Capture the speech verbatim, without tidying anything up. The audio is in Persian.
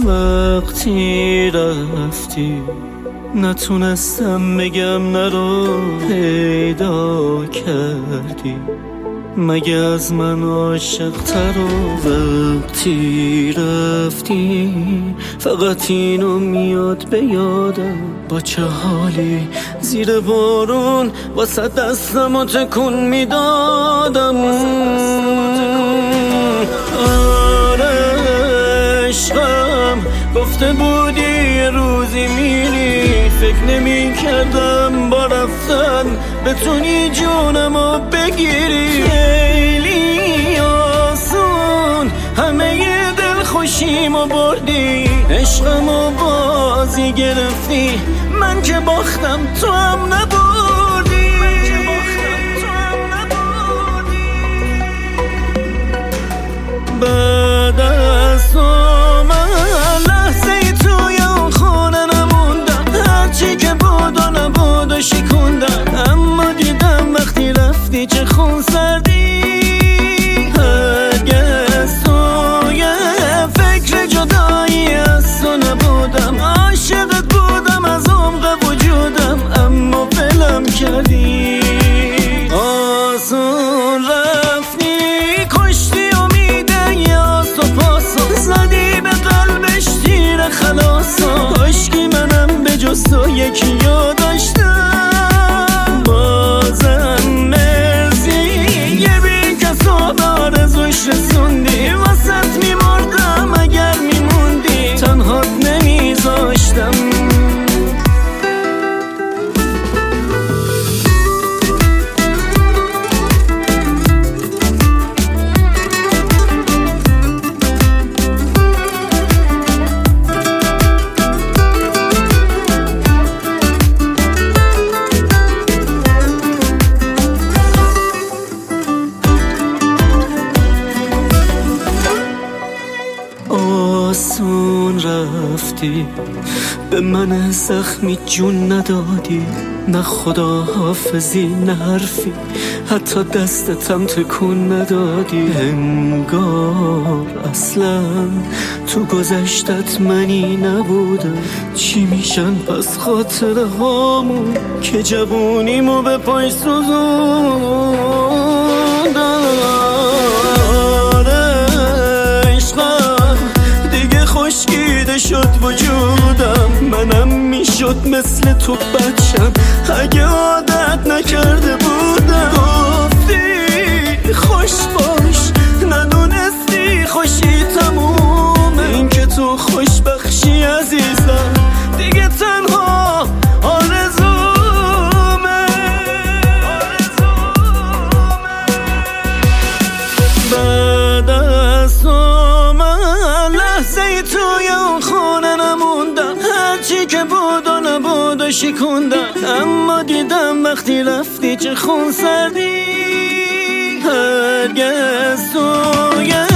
وقتی رفتی نتونستم بگم نرو پیدا کردی، مگه از من عاشق‌تر و وقتی رفتی فقط اینو میاد به یادم، با چه حالی زیر بارون واسه دستمو تکون میدادم. آره عشقم گفته بودی یه روزی میری، فکر نمی کردم با رفتن بتونی جونمو بگیری. خیلی آسون همه ی دل خوشیمو بردی، عشقمو بازی گرفتی، من که باختم تو هم نبردی. بعد از تو من لحظه ای توی اون خونه نموندم، هرچی که بود و نبود و شکوندم، اما دیدم وقتی رفتی چه خون سردی. هرگز توی فکر جدایی از تو نبودم، عاشقت بودم از عمق وجودم، اما بلم کردی. آسون رفتی کشتی امیده یاس و پاسو، زدی به قلبش تیر خلاصو، کاشکی منم به جز تو یکی یاد داشتم. بازم مرسی یه بی کس و به آرزوش رسوندی، واسط میمردم اگر میموندی، تنهات نمیذاشتم. آسون رفتی به من زخمی جون ندادی، نه خدا حافظی نه حرفی، حتی دستتم تکون ندادی. انگار اصلا تو گذشتت منی نبودم، چی میشن پس خاطره هامون که جوونیمو به پای سوزوندم. خشکیده شد وجودم، منم میشد مثل تو بچم اگه عادت نکرده بودم. گفتی خوش باش ندونستی خوشی تمومه، این که تو خوش بخشی عزیزم دیگه تنها آرزومه. بعد از تو لحظه توی اون خونه نموندم، هرچی که بود و نبود و شکوندم، اما دیدم وقتی رفتی چه خون سردی. هرگز توی